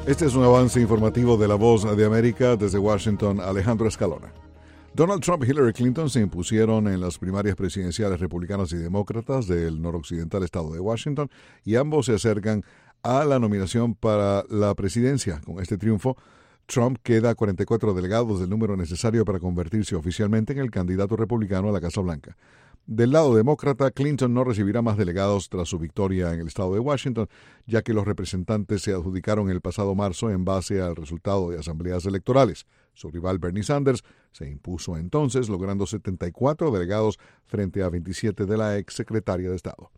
Este es un avance informativo de La Voz de América. Desde Washington, Alejandro Escalona. Donald Trump y Hillary Clinton se impusieron en las primarias presidenciales republicanas y demócratas del noroccidental estado de Washington y ambos se acercan a la nominación para la presidencia. Con este triunfo, Trump queda a 44 delegados del número necesario para convertirse oficialmente en el candidato republicano a la Casa Blanca. Del lado demócrata, Clinton no recibirá más delegados tras su victoria en el estado de Washington, ya que los representantes se adjudicaron el pasado marzo en base al resultado de asambleas electorales. Su rival Bernie Sanders se impuso entonces, logrando 74 delegados frente a 27 de la ex secretaria de Estado.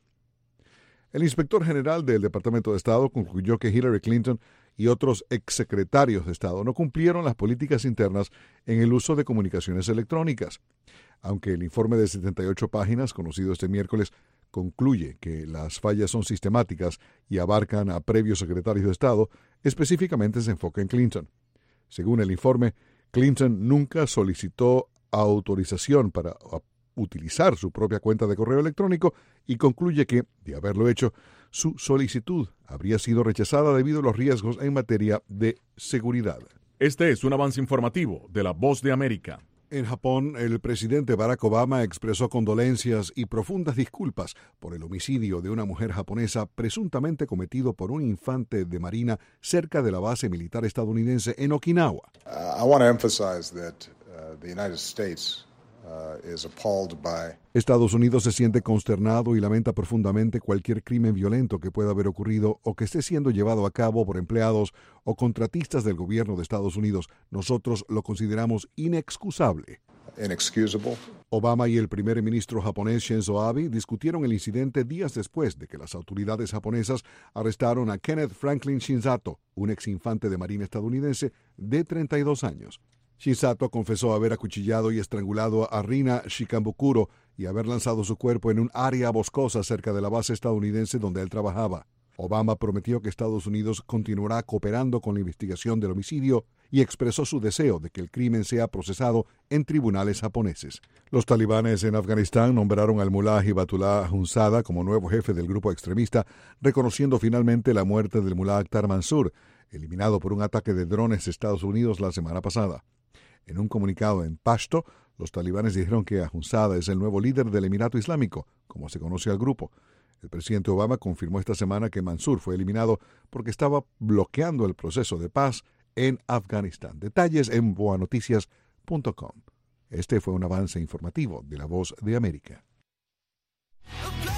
El inspector general del Departamento de Estado concluyó que Hillary Clinton y otros exsecretarios de Estado no cumplieron las políticas internas en el uso de comunicaciones electrónicas. Aunque el informe de 78 páginas, conocido este miércoles, concluye que las fallas son sistemáticas y abarcan a previos secretarios de Estado, específicamente se enfoca en Clinton. Según el informe, Clinton nunca solicitó autorización para utilizar su propia cuenta de correo electrónico y concluye que, de haberlo hecho, su solicitud habría sido rechazada debido a los riesgos en materia de seguridad. Este es un avance informativo de La Voz de América. En Japón, el presidente Barack Obama expresó condolencias y profundas disculpas por el homicidio de una mujer japonesa presuntamente cometido por un infante de marina cerca de la base militar estadounidense en Okinawa. I want to emphasize that the United States is appalled by Estados Unidos se siente consternado y lamenta profundamente cualquier crimen violento que pueda haber ocurrido o que esté siendo llevado a cabo por empleados o contratistas del gobierno de Estados Unidos. Nosotros lo consideramos inexcusable. inexcusable. Obama y el primer ministro japonés Shinzo Abe discutieron el incidente días después de que las autoridades japonesas arrestaron a Kenneth Franklin Shinzato, un exinfante de marina estadounidense de 32 años. Shinzato confesó haber acuchillado y estrangulado a Rina Shikambukuro y haber lanzado su cuerpo en un área boscosa cerca de la base estadounidense donde él trabajaba. Obama prometió que Estados Unidos continuará cooperando con la investigación del homicidio y expresó su deseo de que el crimen sea procesado en tribunales japoneses. Los talibanes en Afganistán nombraron al mulá Hibatullah Hunzada como nuevo jefe del grupo extremista, reconociendo finalmente la muerte del mulá Akhtar Mansur, eliminado por un ataque de drones de Estados Unidos la semana pasada. En un comunicado en pashto, los talibanes dijeron que Hunzada es el nuevo líder del Emirato Islámico, como se conoce al grupo. El presidente Obama confirmó esta semana que Mansur fue eliminado porque estaba bloqueando el proceso de paz en Afganistán. Detalles en boanoticias.com. Este fue un avance informativo de La Voz de América.